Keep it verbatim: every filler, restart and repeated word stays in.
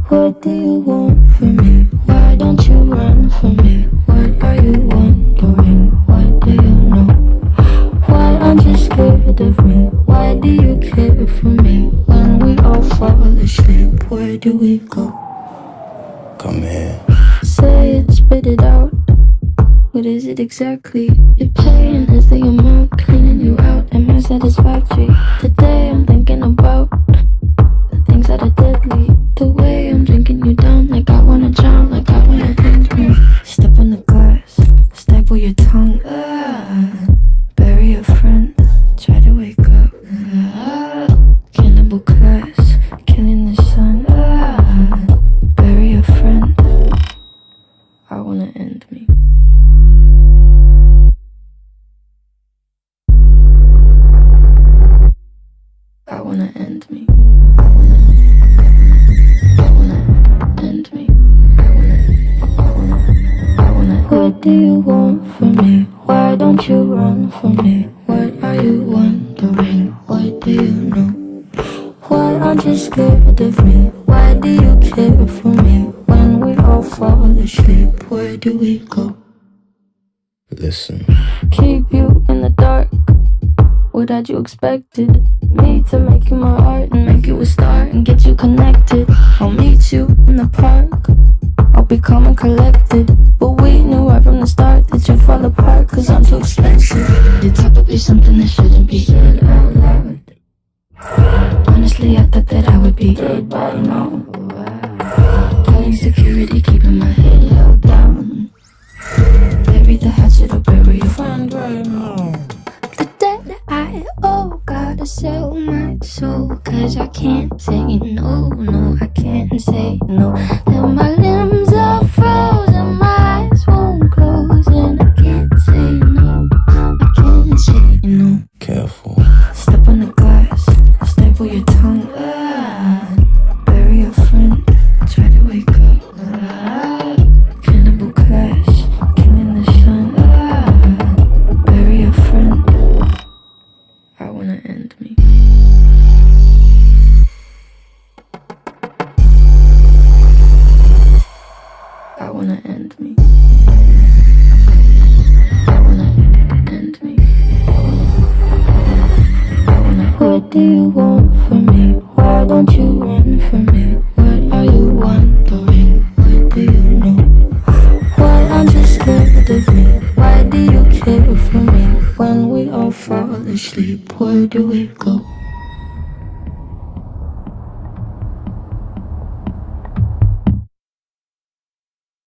What do you want from me? Why don't you run from me? What are you wondering? What do you know? Why aren't you scared of me? Why do you care for me? When we all fall asleep, where do we go? Come here. Say it, spit it out. What is it exactly? Your pain is the amount cleaning you out. Am I satisfactory? Today I'm thinking about the things that are deadly. The way I'm drinking you down, like I wanna drown, like I wanna end me. Step on the glass, staple your tongue. Ah, bury a friend, try to wake up. Ah, cannibal class, killing the sun. Ah, bury a friend. I wanna end me. I wanna end me. I wanna, I wanna end me. I wanna, I wanna, I wanna. What do you want from me? Why don't you run from me? What are you wondering? What do you know? Why aren't you scared of me? Why do you care for me? When we all fall asleep, where do we go? Listen. Keep you in the dark. What had you expected? Me to make you my art and make you a star and get you connected. I'll meet you in the park. I'll be calm and collected. But we knew right from the start that you'd fall apart, cause I'm too expensive. You're probably something that shouldn't be said out loud. Honestly, I thought that I would be dead by now. Playing security, keeping my head held down. Bury the hatchet or bury your friend right now. The debt I owe, gotta sell my soul, cause I can't say no, no, I can't say no. Then my limbs are frozen, my eyes won't close, and I can't say no, I can't say no. Careful. Step on the glass, staple your tongue. Ah, bury a friend, try to wake up. Ah, cannibal clash, killing the sun. Ah, bury a friend. I wanna end me. I wanna end me. I wanna end me. I wanna. What do you want from me? Why don't you run from me? What are you wondering? What do you know? Why aren't you scared of me? Why do you care for me? When we all fall asleep, where do we go?